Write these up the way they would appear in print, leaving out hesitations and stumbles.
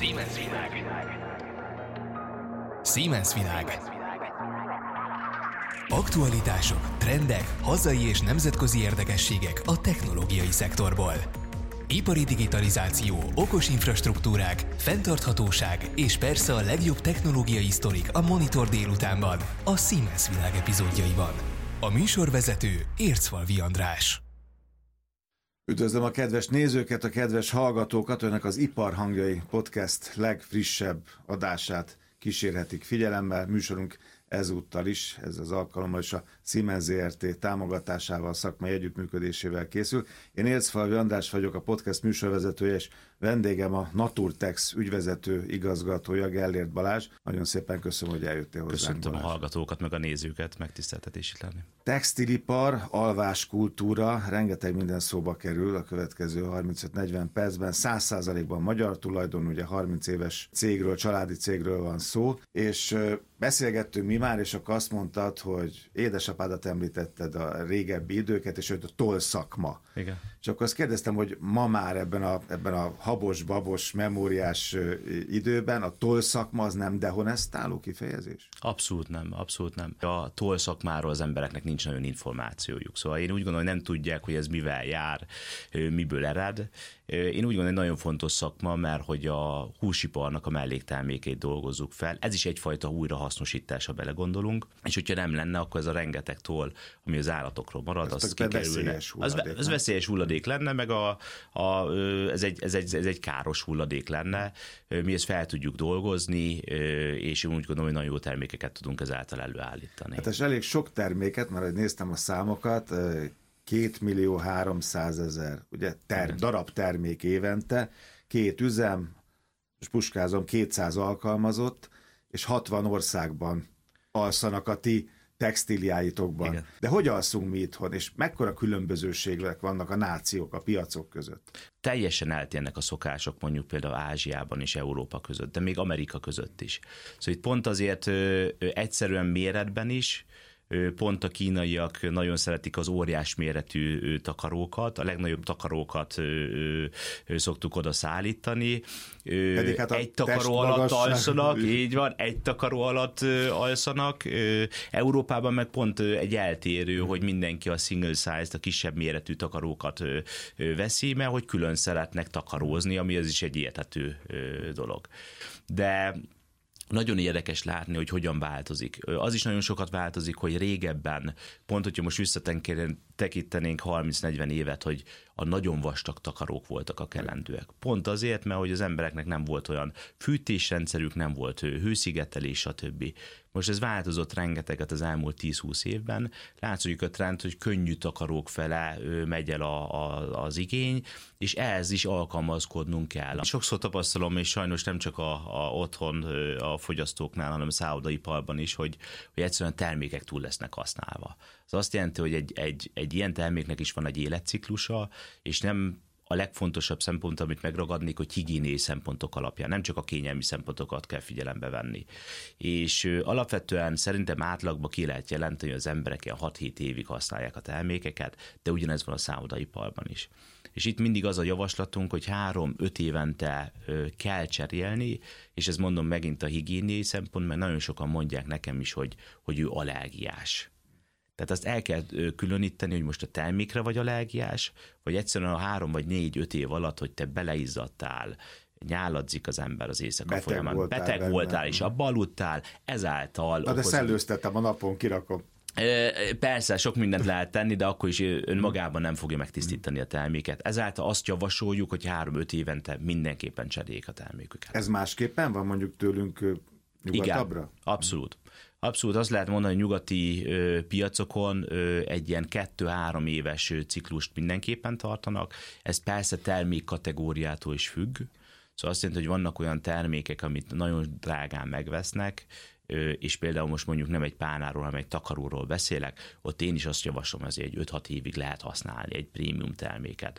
Siemens világ. Siemens világ. Aktualitások, trendek, hazai és nemzetközi érdekességek a technológiai szektorból. Ipari digitalizáció, okos infrastruktúrák, fenntarthatóság és persze a legjobb technológiai sztorik a Monitor délutánban, a Siemens világ epizódjaiban. A műsorvezető Ércfalvi András. Üdvözlöm a kedves nézőket, a kedves hallgatókat, önnek az Ipar Hangjai Podcast legfrissebb adását kísérhetik figyelemmel. Műsorunk ezúttal is, ez az alkalommal is a Siemens Zrt. Támogatásával, szakmai együttműködésével készül. Én Ércfalvi András vagyok, a podcast műsorvezetője, és vendégem a Naturtex ügyvezető igazgatója, Gellért Balázs. Nagyon szépen köszönöm, hogy eljöttél hozzánk. Köszöntöm a hallgatókat, meg a nézőket, megtiszteltetés itt lenni. Textilipar, alváskultúra, rengeteg minden szóba kerül a következő 35-40 percben. 100%-ban magyar tulajdon, ugye 30 éves cégről, családi cégről van szó, és beszélgettünk mi már, és akkor azt mondtad, hogy édesapádat említetted a régebbi időket, és hogy a tollszakma. Igen. És akkor azt kérdeztem, hogy ma már ebben a habos-babos, memóriás időben a tollszakma az nem dehonestáló kifejezés? Abszolút nem. A tollszakmáról az embereknek nincs nagyon információjuk. Szóval én úgy gondolom, hogy nem tudják, hogy ez mivel jár, miből ered. Én úgy gondolom, hogy nagyon fontos szakma, mert hogy a húsiparnak a melléktermékeit dolgozzuk fel. Ez is egyfajta újrahasznosítás, ha belegondolunk. És hogyha nem lenne, akkor ez a rengeteg toll, ami az állatokról marad, az kikerülne. Az veszélyes hulladék lenne, meg ez egy káros hulladék lenne. Mi ezt fel tudjuk dolgozni, és én úgy gondolom, hogy nagyon jó termékeket tudunk ezáltal előállítani. Hát ez elég sok terméket, mert hogy néztem a számokat, 2.300.000 ugye darab termék évente, 2 üzem, és puskázom, 200 alkalmazott, és 60 országban alszanak a ti textíliáitokban. Igen. De hogy alszunk mi itthon, és mekkora különbözőségek vannak a nációk, a piacok között? Teljesen eltérnek a szokások mondjuk például Ázsiában és Európa között, de még Amerika között is. Szóval itt pont azért egyszerűen méretben is, pont a kínaiak nagyon szeretik az óriás méretű takarókat, a legnagyobb takarókat szoktuk oda szállítani. Hát egy takaró alatt alszanak, így van, egy takaró alatt alszanak. Európában meg pont egy eltérő, hogy mindenki a single size, a kisebb méretű takarókat veszi, mert hogy külön szeretnek takarózni, ami az is egy érthető dolog. De nagyon érdekes látni, hogy hogyan változik. Az is nagyon sokat változik, hogy régebben, pont hogyha most visszatekintenénk 30-40 évet, hogy a nagyon vastag takarók voltak a kelendőek. Pont azért, mert hogy az embereknek nem volt olyan fűtésrendszerük, nem volt hőszigetelés, stb. Most ez változott rengeteget az elmúlt 10-20 évben. Látszik a trend, hogy könnyű takarók fele megy el az igény, és ehhez is alkalmazkodnunk kell. Sokszor tapasztalom, és sajnos nem csak otthon a fogyasztóknál, hanem a szállodaiparban is, hogy egyszerűen termékek túl lesznek használva. Ez azt jelenti, hogy egy ilyen terméknek is van egy életciklusa, és nem a legfontosabb szempont, amit megragadnék, hogy higiéniai szempontok alapján, nem csak a kényelmi szempontokat kell figyelembe venni. És alapvetően szerintem átlagban ki lehet jelenteni, hogy az emberek ilyen 6-7 évig használják a termékeket, de ugyanez van a szállodaiparban is. És itt mindig az a javaslatunk, hogy 3-5 évente kell cserélni, és ez mondom megint a higiéniai szempont, mert nagyon sokan mondják nekem is, hogy ő allergiás. Tehát azt el kell különíteni, hogy most a termékre vagy allergiás, vagy egyszerűen a 3 vagy 4-5 év alatt, hogy te beleizzadtál, nyáladzik az ember az éjszaka folyamán. Beteg voltál és abba aludtál, ezáltal... De szellőztettem a napon, kirakom. Persze, sok mindent lehet tenni, de akkor is önmagában nem fogja megtisztítani a terméket. Ezáltal azt javasoljuk, hogy 3-5 évente mindenképpen cseréljék a terméküket. Ez másképpen van mondjuk tőlünk nyugatabbra? Igen, abszolút. Abszolút azt lehet mondani, hogy nyugati piacokon egy ilyen 2-3 éves ciklust mindenképpen tartanak. Ez persze termékkategóriától is függ. Szóval azt jelenti, hogy vannak olyan termékek, amit nagyon drágán megvesznek, és például most mondjuk nem egy pálnáról, hanem egy takaróról beszélek, ott én is azt javaslom, hogy egy 5-6 évig lehet használni egy prémium terméket.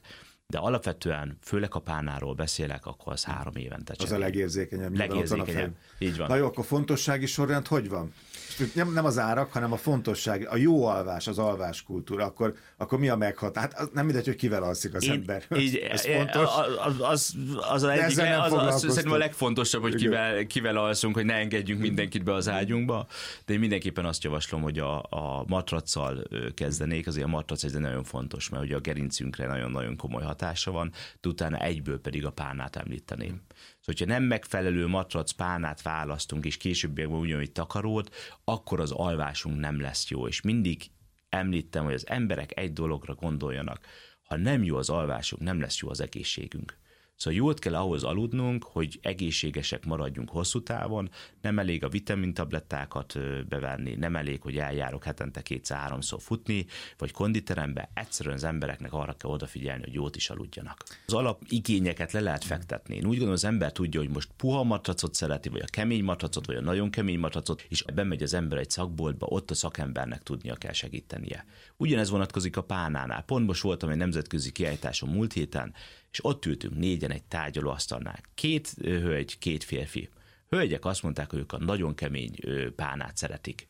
De alapvetően, főleg a párnáról beszélek, akkor az 3 évente cserél. Az a legérzékenyebb. Legérzékenyebb, így van. Na jó, akkor fontossági sorrend hogy van? Nem az árak, hanem a fontosság, a jó alvás, az alváskultúra, akkor mi a meghatás? Hát nem mindegy, hogy kivel alszik az ember. Ez fontos. Az szerintem a legfontosabb, hogy kivel alszunk, hogy ne engedjünk mindenkit be az ágyunkba, de én mindenképpen azt javaslom, hogy a matracsal kezdenék, azért a matrac ez nagyon fontos, mert ugye a gerincünkre nagyon-nagyon komoly hatása van, de utána egyből pedig a párnát említeném. Szóval, hogyha nem megfelelő matrac párnát választunk, és későbbiekben ugyanúgy takarót, akkor az alvásunk nem lesz jó. És mindig említem, hogy az emberek egy dologra gondoljanak. Ha nem jó az alvásunk, nem lesz jó az egészségünk. Szóval jót kell ahhoz aludnunk, hogy egészségesek maradjunk hosszú távon, nem elég a vitamintablettákat bevenni, nem elég, hogy eljárok hetente 2-3-szor futni, vagy konditerembe, egyszerűen az embereknek arra kell odafigyelni, hogy jót is aludjanak. Az alapigényeket le lehet fektetni. Én úgy gondolom, az ember tudja, hogy most puha matracot szereti, vagy a kemény matracot, vagy a nagyon kemény matracot, és bemegy az ember egy szakboltba, ott a szakembernek tudnia kell segítenie. Ugyanez vonatkozik a párnánál. Pont most voltam egy nemzetközi kiállításon múlt héten, és ott ültünk 4-en egy tárgyalóasztalnál. 2 hölgy, 2 férfi. Hölgyek azt mondták, hogy ők a nagyon kemény párnát szeretik.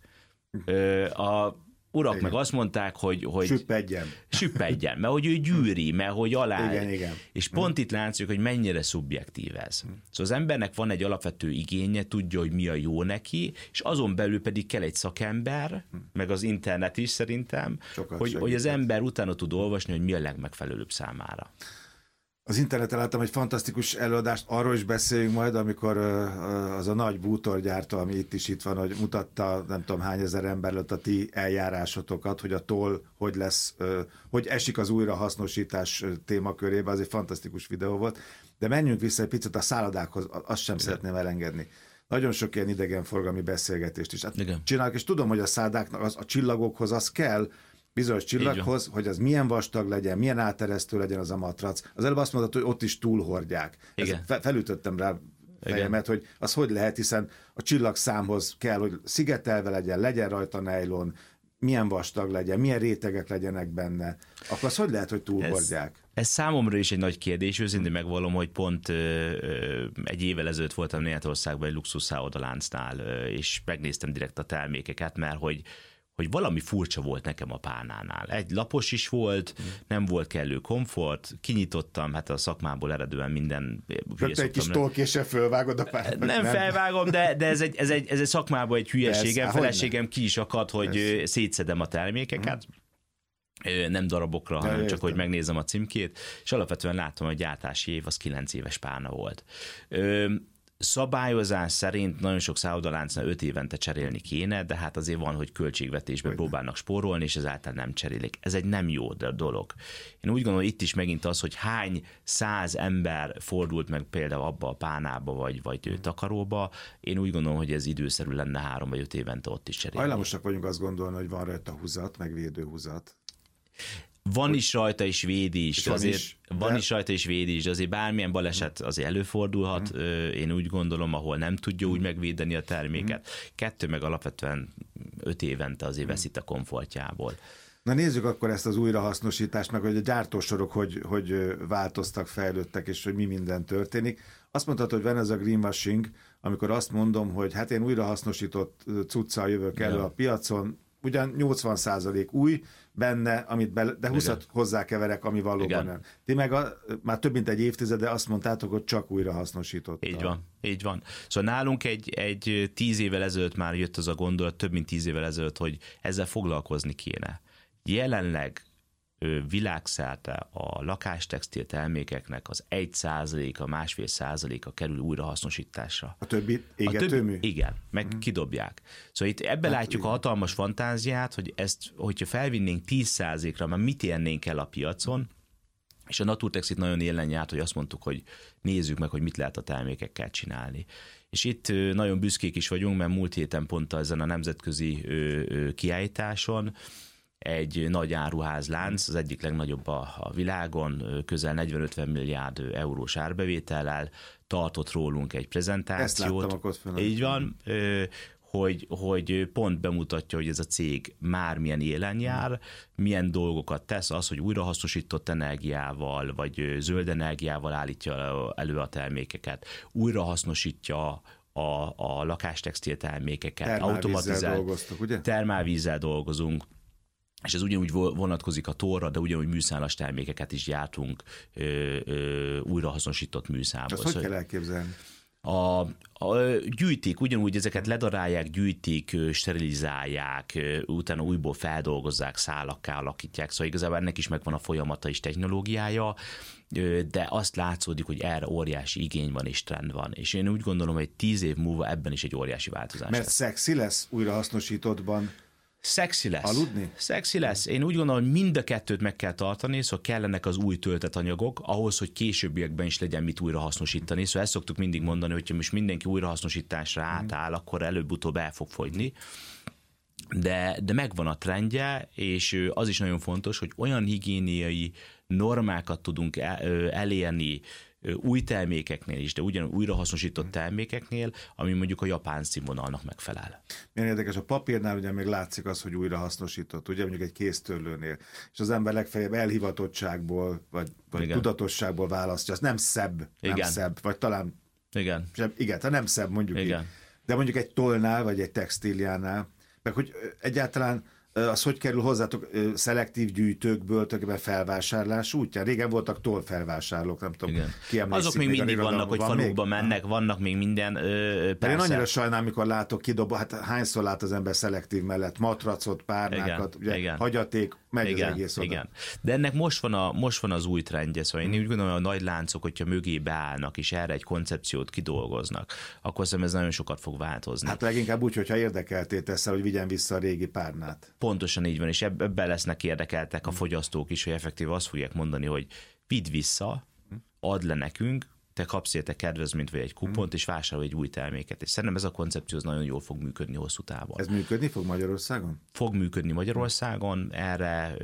A urak meg azt mondták, hogy süppedjen, mert hogy ő gyűri, mert hogy alá. Igen. És pont itt látszik, hogy mennyire szubjektív ez. Szóval az embernek van egy alapvető igénye, tudja, hogy mi a jó neki, és azon belül pedig kell egy szakember, meg az internet is szerintem, hogy az ember utána tud olvasni, hogy mi a legmegfelelőbb számára. Az interneten láttam egy fantasztikus előadást, arról is beszéljünk majd, amikor az a nagy bútorgyártó, ami itt van, hogy mutatta nem tudom hány ezer ember előtt a ti eljárásotokat, hogy a toll hogy lesz, hogy esik az újrahasznosítás témakörébe, az egy fantasztikus videó volt. De menjünk vissza egy picit a szállodákhoz, azt sem szeretném elengedni. Nagyon sok ilyen idegenforgalmi beszélgetést is csinálok, és tudom, hogy a szállodáknak a csillagokhoz az kell, bizonyos csillaghoz, hogy az milyen vastag legyen, milyen áteresztő legyen az a matrac. Az előbb azt mondtad, hogy ott is túlhordják. Felütöttem rá fejemet, hogy az hogy lehet, hiszen a csillagszámhoz kell, hogy szigetelve legyen rajta nejlon, milyen vastag legyen, milyen rétegek legyenek benne. Akkor az hogy lehet, hogy túlhordják? Ez számomra is egy nagy kérdés, őszintén megvallom, hogy pont egy évvel ezelőtt voltam Németországban egy luxus szállodaláncnál, és megnéztem direkt a termékeket, mert hogy valami furcsa volt nekem a párnánál. Egy lapos is volt, nem volt kellő komfort, kinyitottam, hát a szakmából eredően minden... Egy kis tolkéssel fölvágod a párnát? Nem felvágom, de ez egy szakmában egy hülyeségem, feleségem ki is akad, hogy szétszedem a termékeket, nem darabokra, hanem csak, hogy megnézem a címkét, és alapvetően látom, hogy a gyártási év az 9 éves párna volt. Szabályozás szerint nagyon sok szállodaláncnál 5 évente cserélni kéne, de hát azért van, hogy költségvetésben próbálnak spórolni, és ezáltal nem cserélik. Ez egy nem jó dolog. Én úgy gondolom, itt is megint az, hogy hány 100 ember fordult meg például abba a párnába, vagy takaróba, én úgy gondolom, hogy ez időszerű lenne 3 vagy 5 évente ott is cserélni. Hajlamosak vagyunk azt gondolni, hogy van rajta húzat, meg védőhúzat. Van is rajta is védés, van is rajta is védés, de azért bármilyen baleset azért előfordulhat, én úgy gondolom, ahol nem tudja úgy megvédeni a terméket. 2 meg alapvetően 5 évente azért veszít a komfortjából. Na nézzük akkor ezt az újrahasznosítást, meg hogy a gyártósorok hogy változtak, fejlődtek, és hogy mi minden történik. Azt mondtad, hogy van ez a greenwashing, amikor azt mondom, hogy hát én újrahasznosított cuccal jövök elő a piacon, ugyan 80% új benne, amit de 20-at hozzákeverek, ami valóban nem. Ti meg már több mint egy évtizede azt mondtátok, hogy csak újra hasznosítottak. Így van. Szóval nálunk egy 10 évvel ezelőtt már jött az a gondolat, több mint 10 évvel ezelőtt, hogy ezzel foglalkozni kéne. Jelenleg világszerte a lakástextil termékeknek az 1%, a 1,5%-a kerül újrahasznosításra. A többi égetőmű? Igen, meg kidobják. Szóval itt ebben látjuk a hatalmas fantáziát, hogy ezt, hogyha felvinnénk 10%-ra, már mit érnénk el a piacon, és a Naturtex itt nagyon élen járt, hogy azt mondtuk, hogy nézzük meg, hogy mit lehet a termékekkel csinálni. És itt nagyon büszkék is vagyunk, mert múlt héten pont ezen a nemzetközi kiállításon egy nagy áruházlánc, az egyik legnagyobb a világon, közel 40-50 milliárd eurós árbevétellel tartott rólunk egy prezentációt. Ezt láttam akkor Így van, hogy pont bemutatja, hogy ez a cég már milyen élen jár, milyen dolgokat tesz, az, hogy újrahasznosított energiával, vagy zöld energiával állítja elő a termékeket, újrahasznosítja a lakástextil termékeket, termálvízzel dolgozunk, és ez ugyanúgy vonatkozik a torra, de ugyanúgy műszálas termékeket is gyártunk újrahasznosított műszámból. Azt hogy kell elképzelni? Gyűjtik, ugyanúgy ezeket ledarálják, gyűjtik, sterilizálják, utána újból feldolgozzák, szálakká alakítják, szóval igazából ennek is megvan a folyamata és technológiája, de azt látszódik, hogy erre óriási igény van és trend van. És én úgy gondolom, hogy 10 év múlva ebben is egy óriási változás Mert szexi lesz újrahasznosítottban Szexi lesz. aludni? Szexi lesz. Én úgy gondolom, hogy mind a kettőt meg kell tartani, szóval kellenek az új töltett anyagok, ahhoz, hogy későbbiekben is legyen mit újrahasznosítani. Szóval ezt szoktuk mindig mondani, hogyha most mindenki újrahasznosításra átáll, akkor előbb-utóbb el fog fogyni. De megvan a trendje, és az is nagyon fontos, hogy olyan higiéniai normákat tudunk elérni új termékeknél is, de ugyanúgy újrahasznosított termékeknél, ami mondjuk a japán színvonalnak megfelel. Milyen érdekes, a papírnál ugye még látszik az, hogy újrahasznosított, ugye mondjuk egy kéztörlőnél, és az ember legfeljebb elhivatottságból, vagy tudatosságból választja, az nem szebb, nem szebb, vagy talán igen, tehát nem szebb mondjuk igen. Így. De mondjuk egy tollnál, vagy egy textíliánál, meg hogy egyáltalán az hogy kerül hozzátok szelektív gyűjtőkből tökéletesen felvásárlás útján? Régen voltak tollfelvásárlók, nem tudom, ki emlékszik. Azok még mindig vannak, hogy faluba mennek, vannak még minden. Persze. Én annyira sajnálom, amikor látok kidobva, hát hányszor lát az ember szelektív mellett matracot, párnákat, ugye, hagyaték, megy az egész oda. Igen. De ennek most van az új trendje, szóval én úgy gondolom, hogy a nagy láncok, hogyha mögé beállnak, és erre egy koncepciót kidolgoznak, akkor szerintem ez nagyon sokat fog változni. Hát leginkább úgy, hogyha érdekelté teszel, hogy vigyen vissza a régi párnát. Pontosan így van, és ebben lesznek érdekeltek a fogyasztók is, hogy effektív azt fogják mondani, hogy vidd vissza, add le nekünk, te kapsz érte kedvezményt vagy egy kupont, és vásárolj egy új terméket. És szerintem ez a koncepció nagyon jól fog működni hosszú távon. Ez működni fog Magyarországon? Fog működni Magyarországon, erre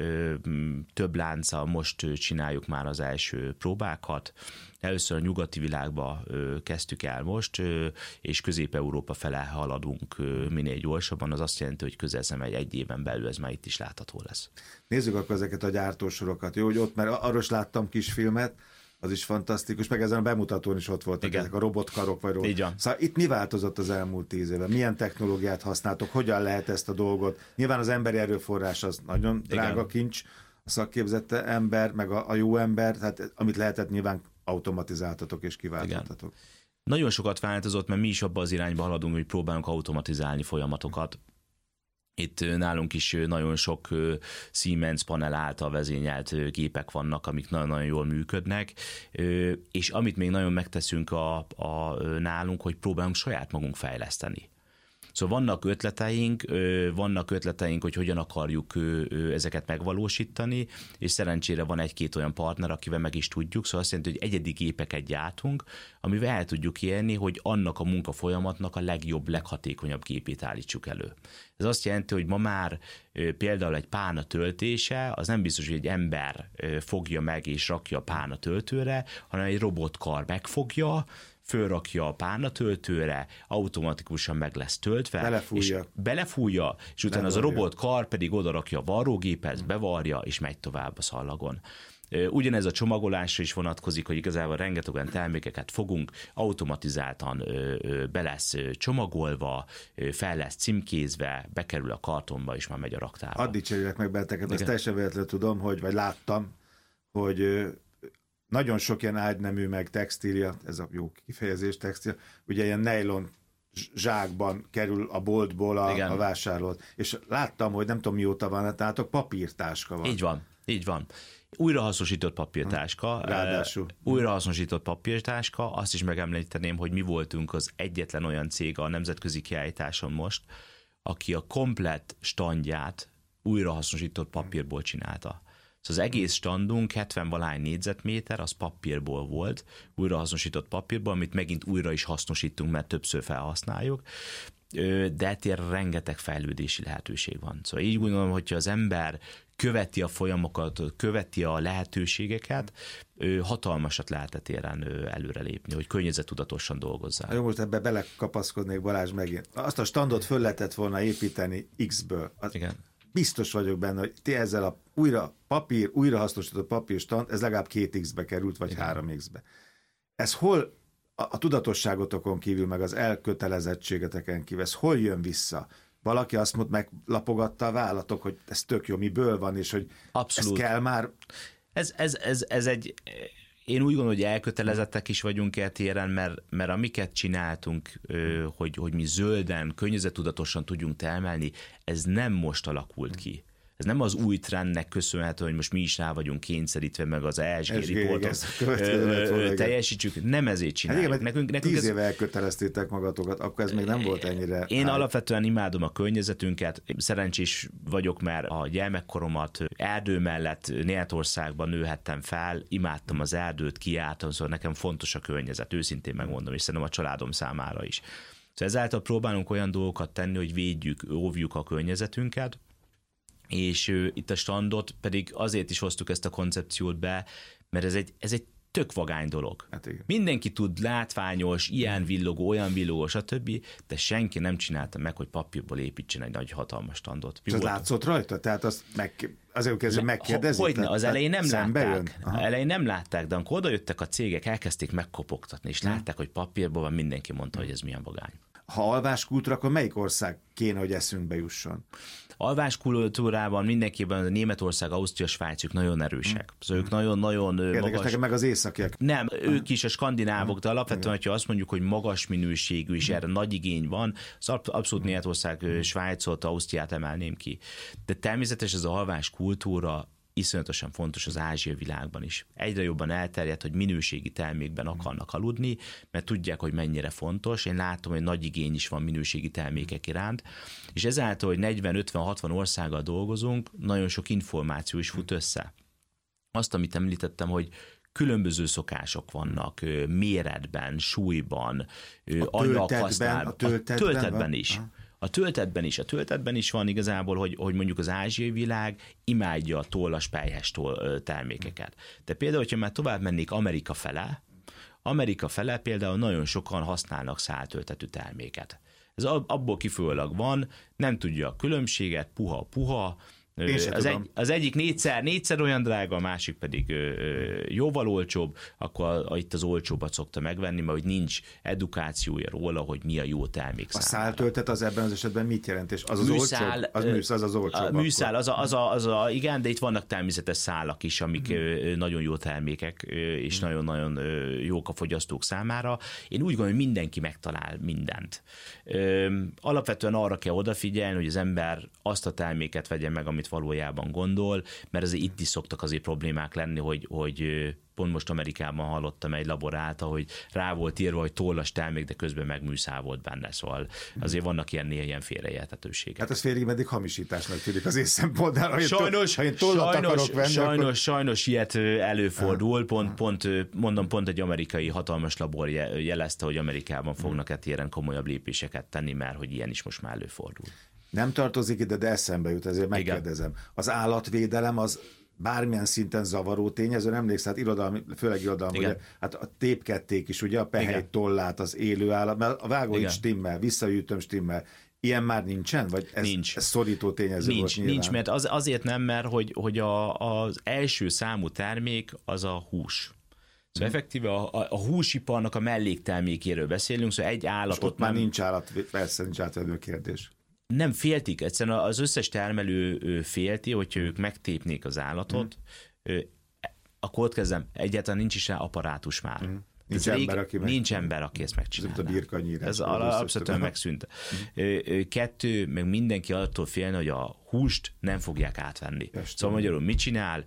több lánccal most csináljuk már az első próbákat. Először a nyugati világba kezdtük el most, és Közép-Európa fele haladunk minél gyorsabban, az azt jelenti, hogy közel egy éven belül ez már itt is látható lesz. Nézzük akkor ezeket a gyártósorokat, jó, hogy ott, mert arról is láttam kisfilmet, az is fantasztikus, meg ezen a bemutatón is ott voltak ezek a robotkarok, vagy Szóval itt mi változott az elmúlt 10 évben? Milyen technológiát használtok? Hogyan lehet ezt a dolgot? Nyilván az emberi erőforrás az nagyon drága kincs, a szakképzett ember, meg a jó ember, tehát amit lehetett nyilván automatizáltatok és kiváltottatok. Nagyon sokat változott, mert mi is abba az irányba haladunk, hogy próbálunk automatizálni folyamatokat. Itt nálunk is nagyon sok Siemens panel által vezényelt gépek vannak, amik nagyon-nagyon jól működnek, és amit még nagyon megteszünk nálunk, hogy próbálunk saját magunk fejleszteni. Szóval vannak ötleteink, hogy hogyan akarjuk ezeket megvalósítani, és szerencsére van egy-két olyan partner, akivel meg is tudjuk, szóval azt jelenti, hogy egyedi gépeket gyártunk, amivel el tudjuk érni, hogy annak a munkafolyamatnak a legjobb, leghatékonyabb gépét állítsuk elő. Ez azt jelenti, hogy ma már például egy pálna töltése, az nem biztos, hogy egy ember fogja meg és rakja a pálna töltőre, hanem egy robotkar megfogja, fölrakja a pálnatöltőre, automatikusan meg lesz töltve, belefújja, és utána az a robotkar pedig odarakja a varrógéphez, bevarja, és megy tovább a szallagon. Ugyanez a csomagolásra is vonatkozik, hogy igazából rengeteg olyan termékeket fogunk, automatizáltan be lesz csomagolva, fel lesz címkézve, bekerül a kartonba, és már megy a raktárba. Addig cserélek meg benneteket, ezt teljesen véletlenül tudom, vagy láttam, hogy nagyon sok ilyen ágynemű meg textília, ez a jó kifejezés textília, ugye ilyen nylon zsákban kerül a boltból a vásárolt. És láttam, hogy nem tudom mióta van, tehát papírtáska van. Így van. Újrahasznosított papírtáska. Ráadásul. Újrahasznosított papírtáska. Azt is megemlíteném, hogy mi voltunk az egyetlen olyan cég a nemzetközi kiállításon most, aki a komplett standját újrahasznosított papírból csinálta. Szóval az egész standunk 70-valány négyzetméter, az papírból volt, újrahasznosított papírból, amit megint újra is hasznosítunk, mert többször felhasználjuk, de ettől rengeteg fejlődési lehetőség van. Szóval így gondolom, hogyha az ember követi a folyamokat, követi a lehetőségeket, hatalmasat lehet téren előrelépni, hogy környezettudatosan dolgozzál. Jó, most ebbe belekapaszkodnék, Balázs, megint. Azt a standot föl lehetett volna építeni X-ből. Igen. Biztos vagyok benne, hogy ti ezzel a újrahasznosított papírstand, ez legalább 2X-be került, vagy 3X-be. Ez hol a tudatosságotokon kívül, meg az elkötelezettségeteken kívül, ez hol jön vissza? Valaki azt mondta, meglapogatta a vállatok, hogy ez tök jó, miből van, és hogy abszolút. Ez kell már... Ez egy... Én úgy gondolom, hogy elkötelezettek is vagyunk e téren, mert amiket csináltunk, hogy mi zölden, környezettudatosan tudjunk termelni, ez nem most alakult ki. Ez nem az új trendnek köszönhető, hogy most mi is rá vagyunk kényszerítve, meg az ESG riportot teljesítsük, nem ezért csináljuk. Hát igen, nekünk 10 éve elköteleztétek magatokat, akkor ez még nem volt ennyire... Én alapvetően imádom a környezetünket, szerencsés vagyok, mert a gyermekkoromat erdő mellett Németországban nőhettem fel, imádtam az erdőt, kijártam, szóval nekem fontos a környezet, őszintén megmondom, és szerintem a családom számára is. Szóval ezáltal próbálunk olyan dolgokat tenni, hogy védjük, óvjuk a környezetünket, és itt a standot pedig azért is hoztuk ezt a koncepciót be, mert ez egy tök vagány dolog. Hát mindenki tud látványos, ilyen villogó, olyan villogó, stb., de senki nem csinálta meg, hogy papírból építsen egy nagy hatalmas standot. És az látszott rajta? Tehát azért kezdve megkérdezik? Hogyne, az elején nem látták. Elején nem látták, de amikor odajöttek a cégek, elkezdték megkopogtatni, és látták, hogy papírból van, mindenki mondta, hogy ez milyen vagány. Ha alváskultúra, akkor melyik ország kéne, hogy eszünkbe jusson? Alváskultúrában mindenképpen a Németország, Ausztria, Svájc, ők nagyon erősek. Szóval ők nagyon-nagyon magas... Nekem meg az északiak. Nem, ők is a skandinávok, de alapvetően, hogyha azt mondjuk, hogy magas minőségű, és erre nagy igény van, az abszolút Németország, Svájcot, Ausztriát emelném ki. De természetesen ez az alváskultúra iszonyatosan fontos az Ázsia világban is. Egyre jobban elterjedt, hogy minőségi termékben akarnak aludni, mert tudják, hogy mennyire fontos. Én látom, hogy nagy igény is van minőségi termékek iránt, és ezáltal, hogy 40-50-60 országgal dolgozunk, nagyon sok információ is fut össze. Azt, amit említettem, hogy különböző szokások vannak méretben, súlyban, anyaghasználatban, a töltetben is. A töltetben is van igazából, hogy mondjuk az ázsiai világ imádja a tollas pelyhes termékeket. De például, hogyha már tovább mennék Amerika fele például nagyon sokan használnak száltöltetű terméket. Ez abból kifolyólag van, nem tudja a különbséget, puha, az egyik négyszer olyan drága, a másik pedig jóval olcsóbb, akkor itt az olcsóbbat szokta megvenni, mert hogy nincs edukációja róla, hogy mi a jó termék számára. A száltöltet az ebben az esetben mit jelent? És az olcsóbb? Az olcsóbb. A műszál, igen, de itt vannak természetes szálak is, amik nagyon jó termékek, és nagyon-nagyon jók a fogyasztók számára. Én úgy gondolom, hogy mindenki megtalál mindent. Alapvetően arra kell odafigyelni, hogy az ember azt a terméket vegye meg, amit valójában gondol, mert azért itt is szoktak azért problémák lenni, hogy pont most Amerikában hallottam egy laborálta, hogy rá volt írva, hogy tollas termék, de közben meg műszál volt benne, szóval azért vannak ilyen félreérthetőségek. Hát ez félig meddig hamisításnak tűnik az én szempontból. Sajnos ilyet előfordul, pont egy amerikai hatalmas labor jelezte, hogy Amerikában fognak téren komolyabb lépéseket tenni, mert hogy ilyen is most már előfordul. Nem tartozik ide, de eszembe jut, ezért megkérdezem. Az állatvédelem az bármilyen szinten zavaró tényező, emlékszel, hát főleg irodalmi, ugye, hát a tépkedték is, ugye, a pehely tollát, az élő állat, mert a vágó is stimmel, visszaütöm stimmel. Ilyen már nincsen? Vagy ez szorító tényező volt nyilván? Nincs, mert azért nem, mert hogy az első számú termék az a hús. Szóval effektíve a húsiparnak a melléktermékéről beszélünk, szóval egy állatot... Ott már nincs állat, persze nincs átvenő kérdés. Nem féltik, egyszerűen az összes termelő félti, hogyha ők megtépnék az állatot, akkor ott kezdem, egyáltalán nincs is rá apparátus már. Nincs ember, aki ezt megcsinálná. A birkanyírás. Ez abszolút megszűnt. Kettő, meg mindenki attól félne, hogy a húst nem fogják átvenni. Szóval magyarul mit csinál?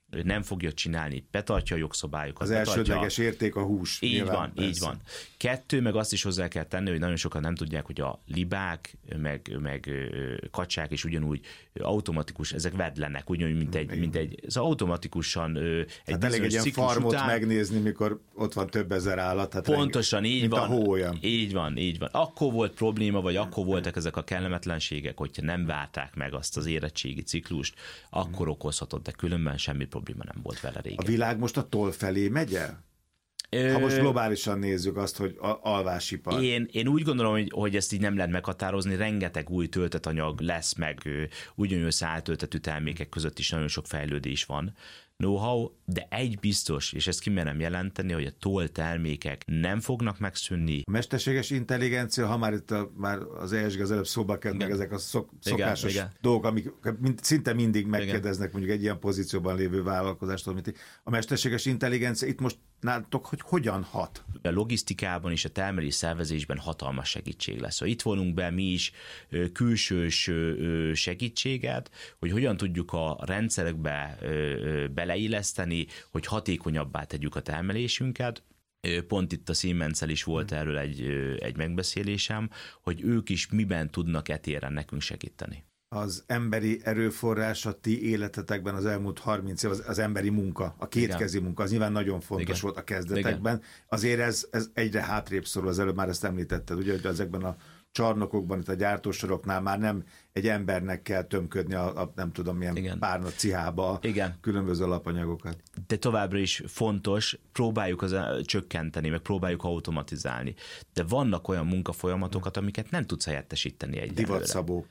nem fogja csinálni, betartja a jogszabályokat. Az elsődleges érték a hús. Így nyilván, van, persze. Így van. 2, meg azt is hozzá kell tenni, hogy nagyon sokan nem tudják, hogy a libák, meg kacsák is ugyanúgy automatikus, ezek vedlenek, ugyanúgy, mint egy szóval automatikusan egy elég egy ilyen farmot után, megnézni, mikor ott van több ezer állat. Hát pontosan így mint van. A hó olyan. Így van. Akkor volt probléma, vagy akkor voltak ezek a kellemetlenségek, hogyha nem várták meg azt az érettségi ciklust, akkor okozhatott, de különben semmi probléma nem volt vele régen. A világ most a toll felé megy el? Ha most globálisan nézzük azt, hogy alvásipar. Én úgy gondolom, hogy ezt így nem lehet meghatározni, rengeteg új töltetanyag lesz, meg ugyanúgy összeálltöltető termékek között is nagyon sok fejlődés van, know-how, de egy biztos, és ezt kimerem jelenteni, hogy a toll termékek nem fognak megszűnni. A mesterséges intelligencia, ha már itt már az ESG az előbb szóba került, meg ezek a szokásos dolgok, amik szinte mindig megkérdeznek mondjuk egy ilyen pozícióban lévő vállalkozástól, mint a mesterséges intelligencia itt most nálatok, hogy hogyan hat? A logisztikában és a termelés szervezésben hatalmas segítség lesz. Itt vonunk be mi is külsős segítséget, hogy hogyan tudjuk a rendszerekbe beleilleszteni, hogy hatékonyabbá tegyük a termelésünket. Pont itt a Siemens-el is volt erről egy megbeszélésem, hogy ők is miben tudnak etéren nekünk segíteni. Az emberi erőforrás a ti életetekben az elmúlt 30 év, az emberi munka, a kétkezi munka, az nyilván nagyon fontos volt a kezdetekben. Igen. Azért ez egyre hátrébb szorul, az előbb már ezt említetted, ugye, hogy ezekben a csarnokokban, itt a gyártósoroknál már nem egy embernek kell tömködni a nem tudom milyen párna cihába különböző alapanyagokat. De továbbra is fontos, próbáljuk csökkenteni, meg próbáljuk automatizálni. De vannak olyan munkafolyamatokat, amiket nem tudsz helyettesíteni egyelőre. Divatszabó.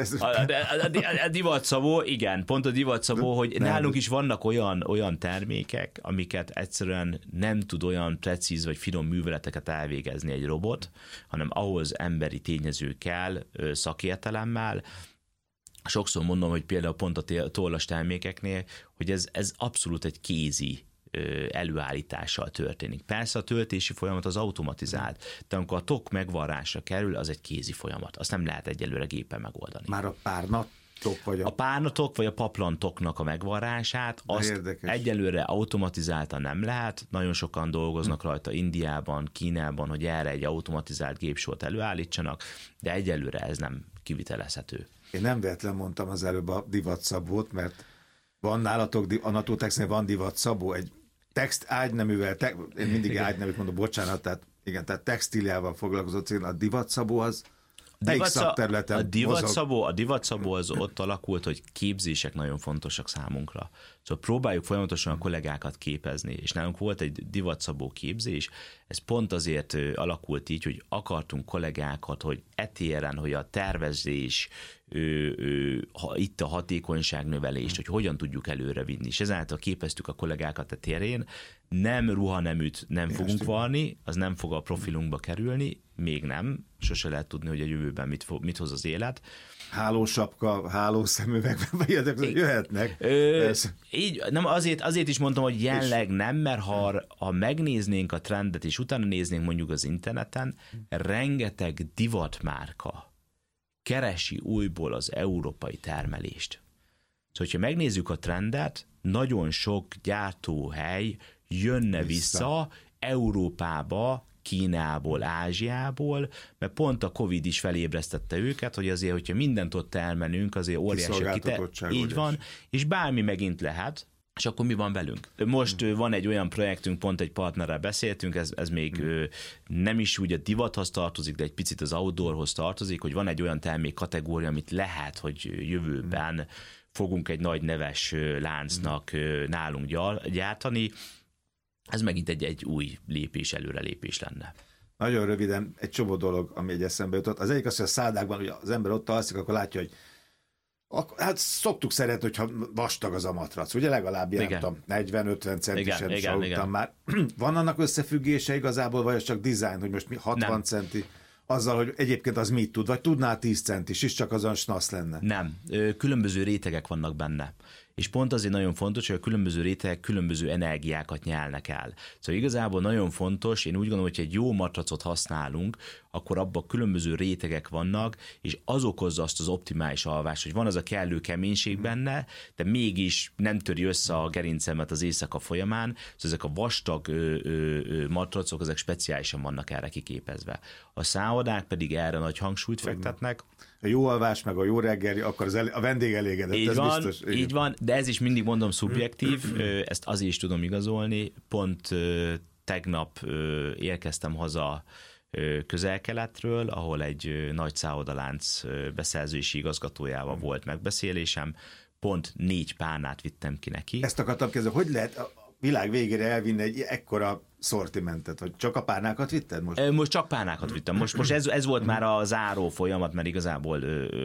A divatszabó, igen, pont a divatszabó, hogy nálunk is vannak olyan termékek, amiket egyszerűen nem tud olyan precíz vagy finom műveleteket elvégezni egy robot, hanem ahhoz emberi tényező kell szakértelemmel. Sokszor mondom, hogy például pont a tollas termékeknél, hogy ez abszolút egy kézi előállítással történik. Persze a töltési folyamat az automatizált, de amikor a tok megvarrásra kerül, az egy kézi folyamat. Azt nem lehet egyelőre gépen megoldani. Már a párnatok a párnatok vagy a paplantoknak a megvarrását, azt egyelőre automatizáltan nem lehet. Nagyon sokan dolgoznak rajta Indiában, Kínában, hogy erre egy automatizált gépsort előállítsanak, de egyelőre ez nem kivitelezhető. Én nem véletlen mondtam az előbb a divatszabót, mert van nálatok, a Natotexnél van divatszabó, egy text ágyneművel, én mindig ágyneműt mondom, bocsánat, tehát textíliával foglalkozó cég, a divatszabó az a divatszabó az ott alakult, hogy képzések nagyon fontosak számunkra. Szóval próbáljuk folyamatosan a kollégákat képezni, és nálunk volt egy divatszabó képzés, ez pont azért alakult így, hogy akartunk kollégákat, hogy etéren, hogy a tervezés, itt a hatékonyságnövelést, hogy hogyan tudjuk előrevinni, és ezáltal képeztük a kollégákat a térén, nem ruhaneműt nem fogunk varni, az nem fog a profilunkba kerülni, még nem, sose lehet tudni, hogy a jövőben mit hoz az élet. Hálósapka, hálószemüveg, vagy jöhetnek. Így, nem, azért is mondtam, hogy jelenleg nem, mert ha megnéznénk a trendet, és utána néznénk mondjuk az interneten, rengeteg divatmárka keresi újból az európai termelést. Szóval, hogyha megnézzük a trendet, nagyon sok gyártóhely jönne vissza Európába, Kínából, Ázsiából, mert pont a Covid is felébresztette őket, hogy azért, hogyha mindent ott termelünk, azért óriási így van, és bármi megint lehet, és akkor mi van velünk? Most van egy olyan projektünk, pont egy partnerrel beszéltünk, ez még nem is úgy a divathoz tartozik, de egy picit az outdoorhoz tartozik, hogy van egy olyan termék kategória, amit lehet, hogy jövőben fogunk egy nagy neves láncnak nálunk gyártani. Ez megint egy új előrelépés lenne. Nagyon röviden egy csomó dolog, ami egy eszembe jutott. Az egyik az, hogy a szállákban, hogy az ember ott alszik, akkor látja, hogy hát szoktuk szeretni, hogyha vastag az a matrac. Ugye legalább ilyen, tudom, 40-50 centisen is aludtam már. Van annak összefüggése igazából, vagy az csak design, hogy most 60 nem. Centi? Azzal, hogy egyébként az mit tud, vagy tudnál 10 centis is, csak azon snasz lenne. Nem. Különböző rétegek vannak benne. és pont azért nagyon fontos, hogy a különböző rétegek különböző energiákat nyelnek el. Szóval igazából nagyon fontos, én úgy gondolom, hogy egy jó matracot használunk, akkor abban különböző rétegek vannak, és az okozza azt az optimális alvást, hogy van az a kellő keménység benne, de mégis nem töri össze a gerincemet az éjszaka folyamán, szóval ezek a vastag matracok, ezek speciálisan vannak erre kiképezve. A szállodák pedig erre nagy hangsúlyt fektetnek. A jó alvás, meg a jó reggeli, akkor a vendég elégedett, így ez van, biztos. Így van, de ez is mindig mondom szubjektív, ezt azért is tudom igazolni. Pont tegnap érkeztem haza Közel-Keletről, ahol egy nagy szállodalánc beszerzési igazgatójával volt megbeszélésem, pont 4 párnát vittem ki neki. Ezt akartam kezdeni, hogy lehet a világ végére elvinni egy ekkora szortimentet, hogy csak a párnákat vitted most? Most csak párnákat vittem. Most ez volt már a záró folyamat, mert igazából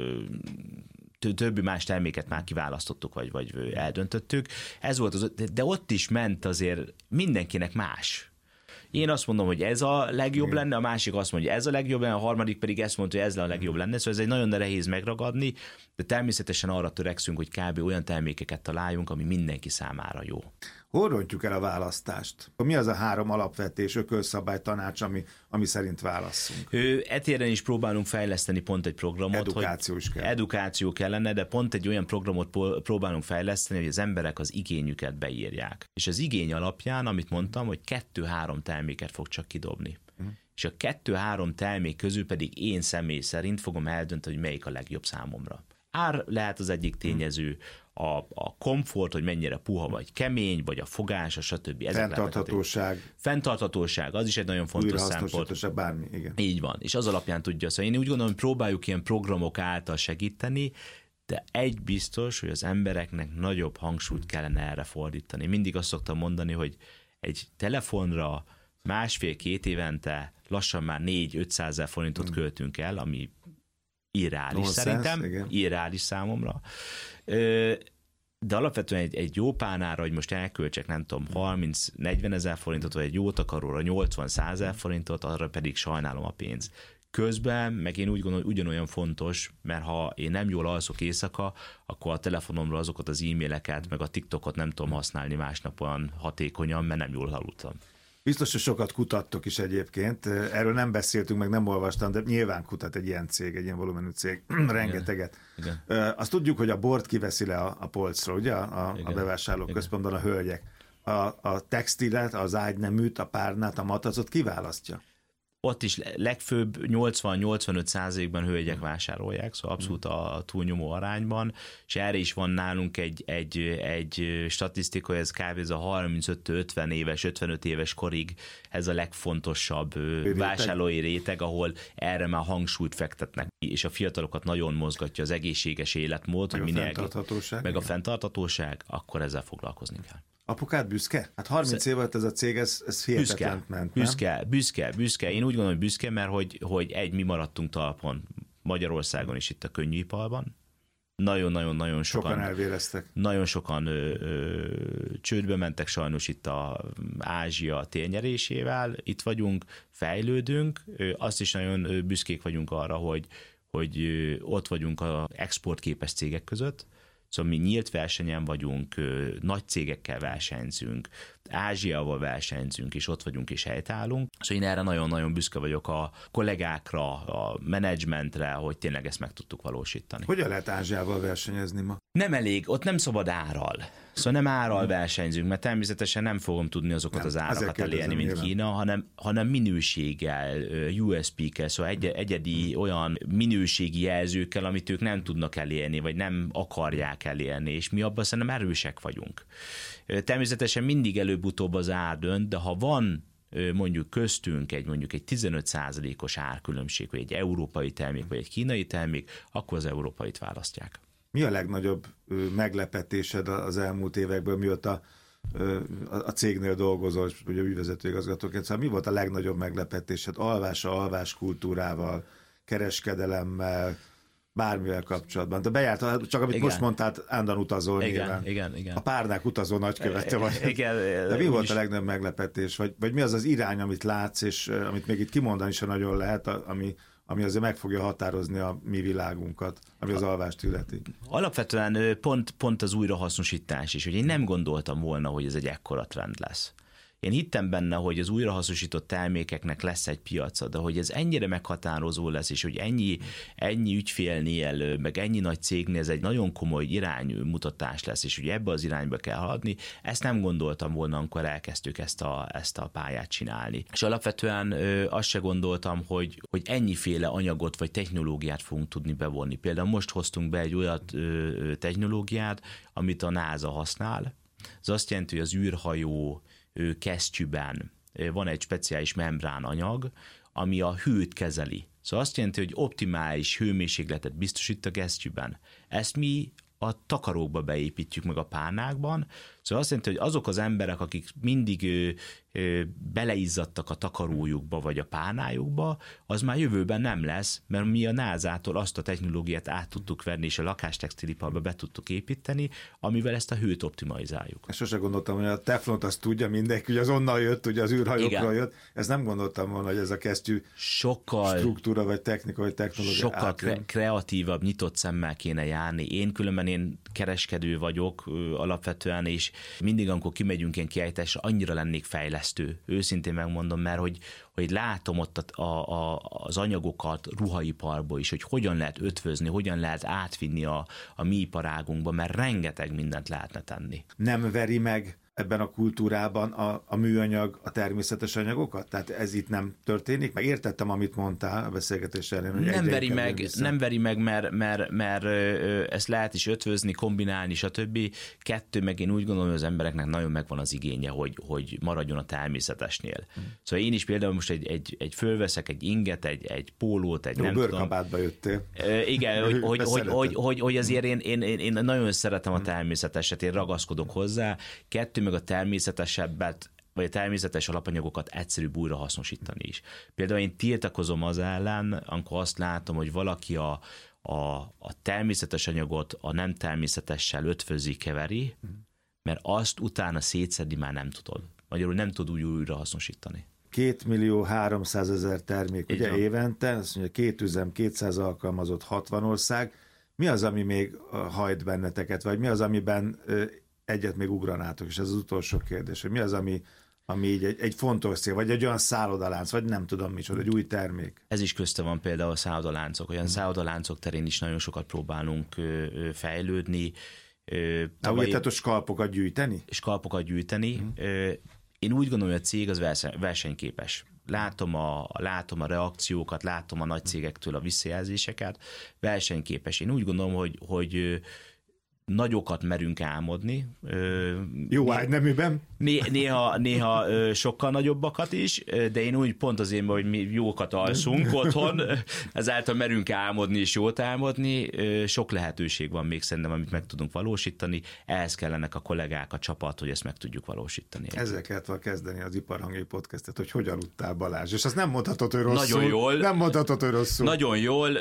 többi más terméket már kiválasztottuk, vagy eldöntöttük. Ez volt az, de ott is ment azért mindenkinek más. Én azt mondom, hogy ez a legjobb lenne, a másik azt mondja, hogy ez a legjobb lenne, a harmadik pedig ezt mondta, hogy ez a legjobb lenne. Szóval ez egy nagyon nehéz megragadni, de természetesen arra törekszünk, hogy kb. Olyan termékeket találjunk, ami mindenki számára jó. Hol rontjuk el a választást? Mi az a 3 alapvetés, ökölszabály, tanács, ami szerint válasszunk? Etéren is próbálunk fejleszteni pont egy programot. Edukáció is kell. Edukáció kellene, de pont egy olyan programot próbálunk fejleszteni, hogy az emberek az igényüket beírják. És az igény alapján, amit mondtam, hogy 2-3 terméket fog csak kidobni. És a 2-3 termék közül pedig én személy szerint fogom eldönteni, hogy melyik a legjobb számomra. Ár lehet az egyik tényező, a komfort, hogy mennyire puha vagy kemény, vagy a fogása, stb. Fenntarthatóság, az is egy nagyon fontos szempont. Bármi, igen. Így van, és az alapján tudja. Szóval én úgy gondolom, hogy próbáljuk ilyen programok által segíteni, de egy biztos, hogy az embereknek nagyobb hangsúlyt kellene erre fordítani. Mindig azt szoktam mondani, hogy egy telefonra 1,5-2 évente lassan már 400-500 ezer forintot költünk el, ami irreális szerintem, irreális számomra. De alapvetően egy jó párnára, hogy most elköltsek, nem tudom, 30-40 ezer forintot, vagy egy jó takaróra 80-100 ezer forintot, arra pedig sajnálom a pénzt. Közben meg én úgy gondolom, hogy ugyanolyan fontos, mert ha én nem jól alszok éjszaka, akkor a telefonomra azokat az e-maileket, meg a TikTokot nem tudom használni másnap olyan hatékonyan, mert nem jól aludtam. Biztos, hogy sokat kutattok is egyébként. Erről nem beszéltünk, meg nem olvastam, de nyilván kutat egy ilyen cég, egy ilyen volumenű cég, rengeteget. Igen. Azt tudjuk, hogy a bort kiveszi le a polcról, ugye, a bevásárlóközpontban a hölgyek. A textilet, az ágyneműt, a párnát, a matracot kiválasztja? Ott is legfőbb 80-85%-ban hölgyek vásárolják, szóval abszolút a túlnyomó arányban, és erre is van nálunk egy statisztika, hogy ez kb. Ez a 35-50 éves, 55 éves korig ez a legfontosabb vásárlói réteg, ahol erre már hangsúlyt fektetnek, és a fiatalokat nagyon mozgatja az egészséges életmód, meg hogy minél meg a fenntarthatóság, akkor ezzel foglalkozni kell. Apukád büszke? Hát 30 év alatt ez a cég, ez hihetetlen ment, büszke. Én úgy gondolom, hogy büszke, mert hogy mi maradtunk talpon Magyarországon is itt a könnyűiparban. Nagyon sokan elvéreztek. Nagyon sokan csődbe mentek sajnos itt a Ázsia térnyerésével. Itt vagyunk, fejlődünk. Azt is nagyon büszkék vagyunk arra, hogy ott vagyunk az exportképes cégek között. Szóval mi nyílt versenyen vagyunk, nagy cégekkel versenyzünk, Ázsiával versenyzünk, és ott vagyunk és helytállunk. Szóval én erre nagyon-nagyon büszke vagyok a kollégákra, a menedzsmentre, hogy tényleg ezt meg tudtuk valósítani. Hogyan lehet Ázsiával versenyezni ma? Nem elég, ott nem szabad árral. Szóval nem árral versenyzünk, mert természetesen nem fogom tudni azokat az árakat elérni, mint Kína, hanem minőséggel, USP-kel, szóval egyedi olyan minőségi jelzőkkel, amit ők nem tudnak elérni, vagy nem akarják elérni, és mi abban szerintem erősek vagyunk. Természetesen mindig előbb-utóbb az ár dönt, de ha van mondjuk köztünk egy 15%-os árkülönbség, vagy egy európai termék, vagy egy kínai termék, akkor az európait választják. Mi a legnagyobb meglepetésed az elmúlt évekből, mióta a cégnél dolgozol, ugye ügyvezető igazgatóként, szóval mi volt a legnagyobb meglepetésed alvás kultúrával, kereskedelemmel, bármivel kapcsolatban? De bejártál, csak amit most mondtál, állandóan utazol nyilván. Igen. A párnák utazó nagykövete vagy. Igen, de mi volt a legnagyobb meglepetés? Vagy mi az az irány, amit látsz, és amit még itt kimondani sem nagyon lehet, ami ami azért meg fogja határozni a mi világunkat, ami az alvást illeti. Alapvetően pont az újrahasznosítás is, hogy én nem gondoltam volna, hogy ez egy ekkora trend lesz. Én hittem benne, hogy az újrahasznosított termékeknek lesz egy piaca, de hogy ez ennyire meghatározó lesz, és hogy ennyi ügyfélnél, meg ennyi nagy cégnél ez egy nagyon komoly iránymutatás lesz, és hogy ebbe az irányba kell haladni, ezt nem gondoltam volna, amikor elkezdtük ezt a pályát csinálni. És alapvetően azt se gondoltam, hogy ennyiféle anyagot vagy technológiát fogunk tudni bevonni. Például most hoztunk be egy olyan technológiát, amit a NASA használ. Ez azt jelenti, hogy az űrhajó kesztyűben van egy speciális membrán anyag, ami a hőt kezeli. Szóval azt jelenti, hogy optimális hőmérsékletet biztosít a kesztyűben. Ezt mi a takarókba beépítjük meg a párnákban. Szóval azt jelenti, hogy azok az emberek, akik mindig beleizzadtak a takarójukba vagy a párnájukba, az már jövőben nem lesz, mert mi a NASA-tól azt a technológiát át tudtuk venni, és a lakástextiliparba be tudtuk építeni, amivel ezt a hőt optimalizáljuk. És sose gondoltam, hogy a teflont azt tudja mindenki, hogy az onnan jött, ugye az űrhajókról jött. Ezt nem gondoltam volna, hogy ez a kesztyű struktúra, vagy technika, vagy technológia. Sokkal kreatívabb, nyitott szemmel kéne járni. Én kereskedő vagyok alapvetően, és mindig, amikor kimegyünk ilyen kiállításra, annyira lennék fejlesztő. Őszintén megmondom, mert hogy látom ott az anyagokat ruhaiparból is, hogy hogyan lehet ötvözni, hogyan lehet átvinni a mi iparágunkba, mert rengeteg mindent lehetne tenni. Nem veri meg ebben a kultúrában a műanyag, a természetes anyagokat? Tehát ez itt nem történik? Meg értettem, amit mondtál a beszélgetés elején, hogy nem veri meg, mert ezt lehet is ötvözni, kombinálni, stb. Kettő, meg én úgy gondolom, hogy az embereknek nagyon megvan az igénye, hogy maradjon a természetesnél. Szóval én is például most egy fölveszek egy inget, egy pólót, egy nem tudom. Bőrkabátba jöttél. Igen, hogy azért én nagyon szeretem a természeteset, én ragaszkodok hozzá. Kettő, meg a természetesebbet, vagy a természetes alapanyagokat egyszerűbb újra hasznosítani is. Például én tiltakozom az ellen, amikor azt látom, hogy valaki a természetes anyagot a nem természetessel ötvözi, keveri, mert azt utána szétszedni már nem tudod. Magyarul nem tud úgy újra hasznosítani. 2.300.000 termék ugye évente, azt mondja 2 üzem, 200 alkalmazott, 60 ország. Mi az, ami még hajt benneteket, vagy mi az, amiben egyet még ugranátok, és ez az utolsó kérdés, hogy mi az, ami így egy fontos cél, vagy egy olyan szállodalánc, vagy nem tudom micsoda, egy új termék. Ez is közte van például a szállodaláncok. Olyan szállodaláncok terén is nagyon sokat próbálunk fejlődni. Tehát a skalpokat gyűjteni? Skalpokat gyűjteni. Én úgy gondolom, hogy a cég az versenyképes. Látom a reakciókat, látom a nagy cégektől a visszajelzéseket, versenyképes. Én úgy gondolom, hogy nagyokat merünk álmodni. Jó ágyneműben? Néha sokkal nagyobbakat is, de én úgy pont azért, hogy mi jókat alszunk otthon, ezáltal merünk álmodni és jót álmodni. Sok lehetőség van még szerintem, amit meg tudunk valósítani. Ehhez kellenek a kollégák, a csapat, hogy ezt meg tudjuk valósítani. Ezzel kellett kezdeni az Iparhangjai podcastet, hogy aludtál, Balázs. És azt nem mondhatod, hogy rosszul. Nagyon jól. Nem mondhatod, hogy rosszul. Nagyon jól.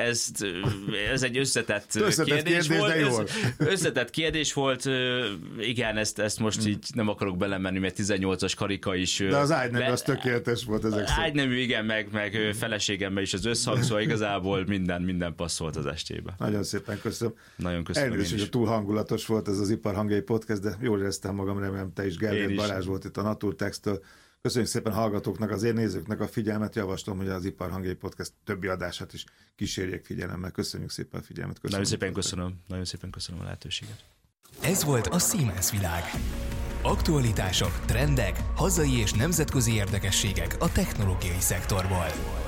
Ez egy összetett kérdés volt. Összetett kérdés volt. Igen, ezt most így nem akarok belemenni, mert 18-as karika is. De az ágynemű az tökéletes volt ezek szerint. Ágynemű, igen, meg feleségemmel is az összhang, szóval igazából minden passzolt az estébe. Nagyon szépen köszönöm. Nagyon köszönöm. Elnézést, hogy túl hangulatos volt ez az Iparhangjai podcast, de jól éreztem magam, remélem te is. Gellért Balázs volt itt a Naturtextől. Köszönjük szépen hallgatóknak, az én nézőknek a figyelmet. Javaslom, hogy az Iparhangjai podcast többi adását is kísérjék figyelemmel. Köszönjük szépen a figyelmet. Nagyon szépen köszönöm a lehetőséget. Ez volt a Siemens világ. Aktualitások, trendek, hazai és nemzetközi érdekességek a technológiai szektorból.